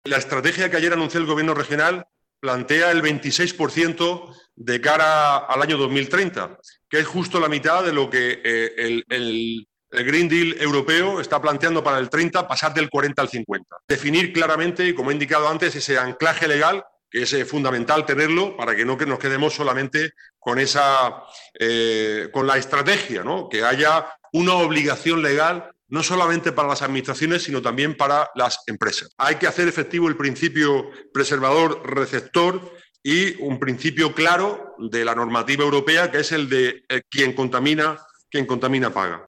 La estrategia que ayer anunció el Gobierno regional plantea el 26% de cara al año 2030, que es justo la mitad de lo que el Green Deal europeo está planteando para el 30, pasar del 40 al 50. Definir claramente, y como he indicado antes, ese anclaje legal, que es fundamental tenerlo para que no nos quedemos solamente con con la estrategia, ¿no? Que haya una obligación legal no solamente para las administraciones, sino también para las empresas. Hay que hacer efectivo el principio preservador-receptor y un principio claro de la normativa europea, que es el de quien contamina paga.